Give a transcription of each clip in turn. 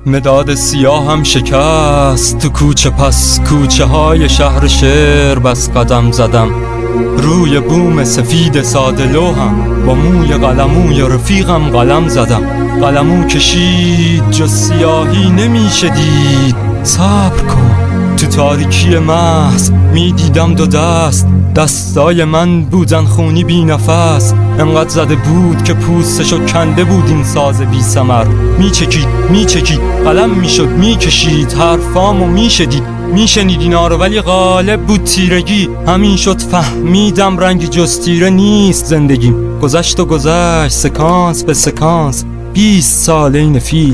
مداد سیاه هم شکست تو کوچه، پس کوچه های شهر شعر بس قدم زدم. روی بوم سفید ساده لوحم با موی قلموی رفیقم قلم زدم. قلمو کشید جز سیاهی نمیشه دید. صبر کن تو تاریکی محض میدیدم دو دست، دستای من بودن خونی بی نفس. انقدر زده بود که پوستشو کنده بود این ساز بی ثمر. میچکید قلم میشد میکشید، حرفامو میشدید میشنید اینا رو، ولی غالب بود تیرگی. همین شد فهمیدم رنگی جز تیره نیست زندگیم. گذشت و گذشت سکانس به سکانس 20 سال این فیلم.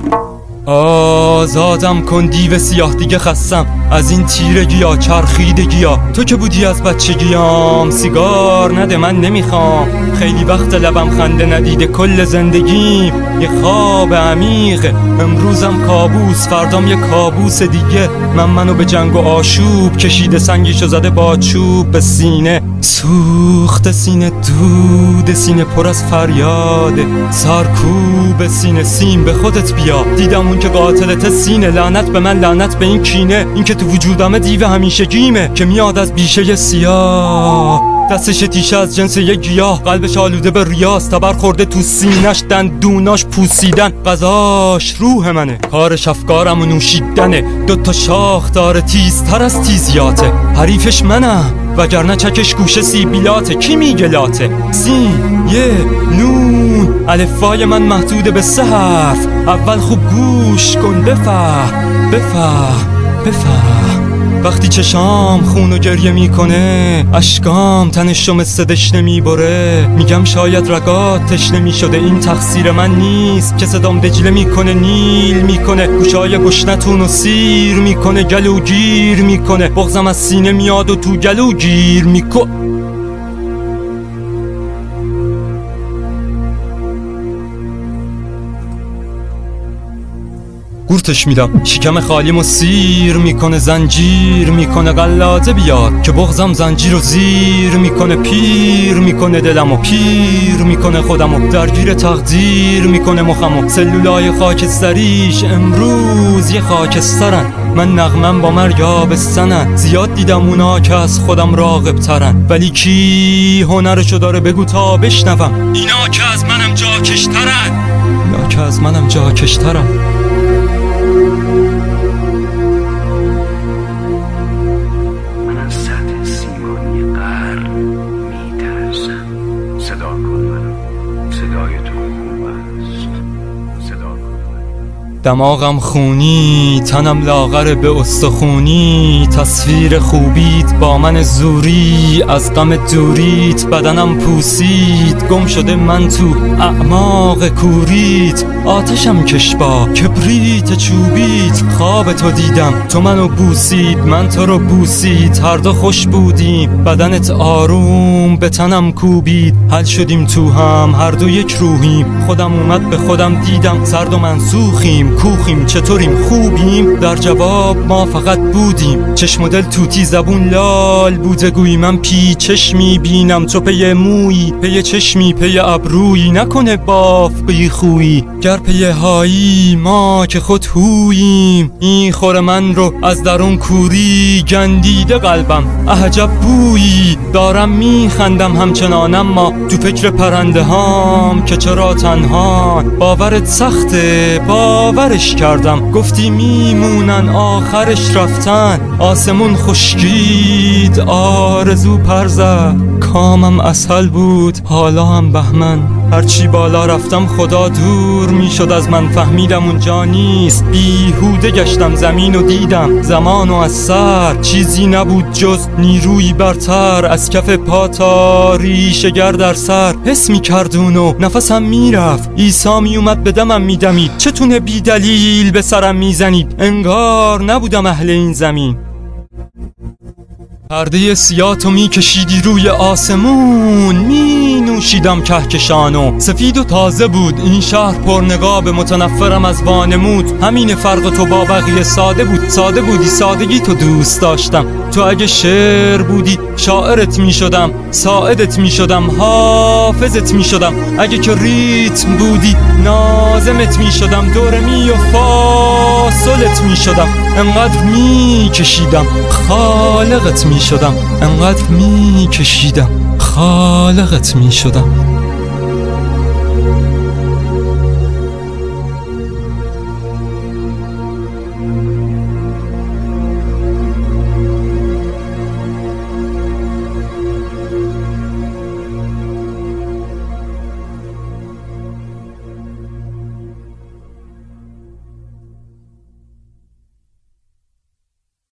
آزادم کن دیو سیاه، دیگه خستم از این تیرگی ها چرخیدگی ها. تو که بودی از بچگیام، سیگار نده من نمیخوام. خیلی وقت لبم خنده ندیده کل زندگیم یه خواب عمیقه. امروزم کابوس، فردام یه کابوس دیگه. منو به جنگ و آشوب کشیده، سنگیشو زده با چوب به سینه. سوخت سینه، دود سینه پر از فریاده. سرکوب سینه، سیم به خودت بیا. دیدم اون که قاتلت سینه، لعنت به من لعنت به این کینه. این که تو وجودمه دیو همیشگیمه که میاد از بیشه سیاه. دستش تیشه از جنس یک گیاه، قلبش آلوده به ریاست. تبر خورده تو سینش، دندوناش پوسیدن. غذاش روح منه، کارش افکارم و نوشیدنه. دوتا شاخ داره تیزتر از تیزیاته. حریفش منم وگرنه چکش گوشه سیبیلاته. کی میگه لاته؟ سین، یه، نون. الفبای من محدوده به 3 حرف. اول خوب گوش کن بفهم. وقتی چشام خون و گریه میکنه، اشکام تنشو مثل دشنه میبره. میگم شاید رگات تشنه میشده، این تقصیر من نیست که صدام دجله میکنه. نیل میکنه گوشای گشنتون و سیر میکنه. گلوگیر میکنه، بغزم از سینه میاد و تو گلو گیر میکنه. گورتش میدم، شکم خالیمو سیر میکنه. زنجیر میکنه قلاده بیار که بغزم زنجیر و زیر میکنه. پیر میکنه دلمو، پیر میکنه خودمو. درگیر تقدیر میکنه مخمو. سلولای خاکستریش امروز یه خاکسترن. من نغمم با مرگ آبستنن. زیاد دیدم اونا که از خودم راغب ترن، ولی کی هنرشو داره بگو تا بشنوم. اینا که از منم جاکشترن. دماغم خونی، تنم لاغر به استخونی. تصویر خوبیت با من زوری، از غم دوریت بدنم پوسید. گم شده من تو اعماق کوریت. آتشم کشبا کبریت چوبیت. خواب تو دیدم، تو منو بوسید، من تو رو بوسید. هر دو خوش بودیم، بدنت آروم به تنم کوبید. حل شدیم تو هم، هر دو یک روحیم. خودم اومد به خودم دیدم، سرد و منسوخیم. کوخیم چطوریم خوبیم؟ در جواب ما فقط بودیم. چشم و دل توتی، زبون لال بوده گویی. من پی چشمی بینم، تو پی مویی. پی چشمی پی ابرویی، نکنه باف بی خویی. گر پی هایی ما که خود هوییم. این خور من رو از درون کوری گندیده قلبم. عجب بویی دارم میخندم همچنانم. ما تو فکر پرنده هام که چرا تنها. باورت سخته باورش کردم. گفتی میمونن آخرش رفتن. آسمون خشکید آرزو پر زد. کامم عسل بود حالا هم بهمن. هرچی بالا رفتم خدا دور میشد از من. فهمیدم اونجا نیست، بیهوده گشتم زمین و دیدم زمان و از سر. چیزی نبود جز نیروی برتر. از کف پا تا ریشه گر در سر. حس میکرد اونو، نفسم میرفت. عیسی میومد به دمم میدمید. چتونه بی دلیل به سرم میزنید؟ انگار نبودم اهل این زمین. پرده سیاتو میکشیدی روی آسمون. می نوشیدم کهکشانو. سفید و تازه بود این شهر، پر نقاب. متنفرم از وانمود. همین فرق تو با بقیه ساده بود. ساده بودی، سادگی تو دوست داشتم. تو اگه شعر بودی شاعرت می شدم، ساعدت می شدم، حافظت می شدم. اگه که ریتم بودی نازمت می شدم، دورمی و فاصلت می شدم. انقدر می کشیدم خالقت می شدم، انقدر می کشیدم خالقت می شدم.